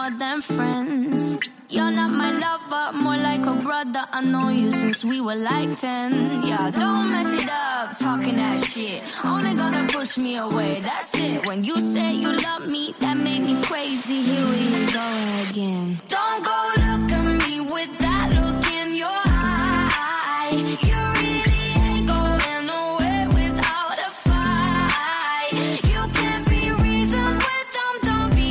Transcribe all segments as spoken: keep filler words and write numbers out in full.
more than friends. You're not my lover, more like a brother. I know you since we were like ten. Yeah, don't mess it up, talking that shit. Only gonna push me away, that's it. When you say you love me, that made me crazy. Here we go again. Don't go look at me with that look in your eye. You really ain't going nowhere without a fight. You can't be reasoned with them, don't be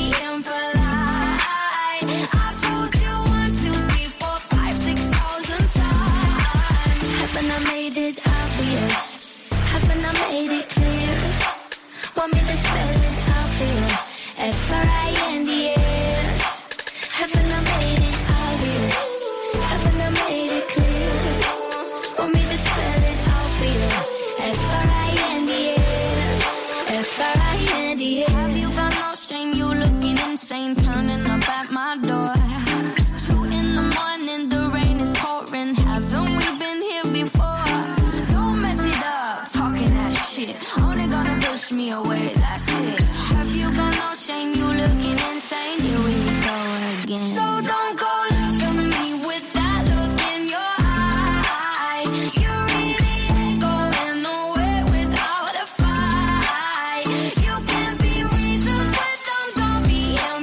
impolite. I've told you one, two, three, four, five, six thousand times. Haven't I made it obvious? Haven't I made it clear? Want me to spell it out for you? F R I N D S. Haven't I made it obvious? Haven't I made it clear? Want me to spell it out for you? F R I N D S. F R I N D S. Have you got no shame? You looking insane, turning up at my door. It's two in the morning, the rain is pouring. Haven't we been here before? Don't mess it up, talking that shit. Only gonna push me away, that's it. Have you got no shame? You looking insane. Here we go again. So don't go look at me with that look in your eye. You really ain't going nowhere without a fight. You can't be reasoned with them, don't be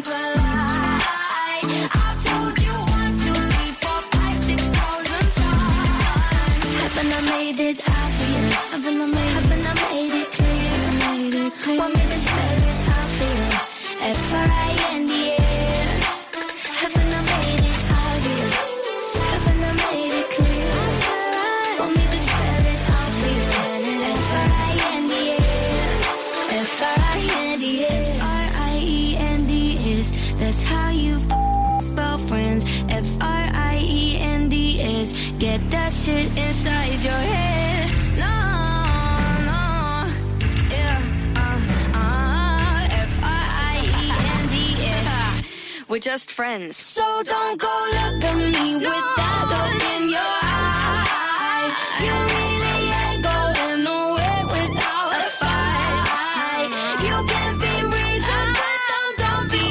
impolite. I've told you one, two, three, four, five, six thousand times. Haven't I made it obvious? Haven't I made, haven't I made it clear? Made it clear. Want me to spell it out for you? F R I N D S. Haven't I made it obvious? Haven't I made it clear? Want me to spell it out for you? F R I N D S. F R I N D S. F R I E N D S. That's how you f- spell friends. F R I E N D S. Get that shit inside your head. No, no, yeah, uh, uh, F R I E N D S. We're just friends. So don't go look at me with that look in your eye. You really ain't going nowhere without a fight. You can't be reasoned with them, don't be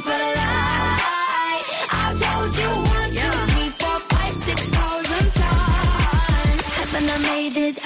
impolite. I've told you one, two, three, four, five, six thousand times. Haven't I made it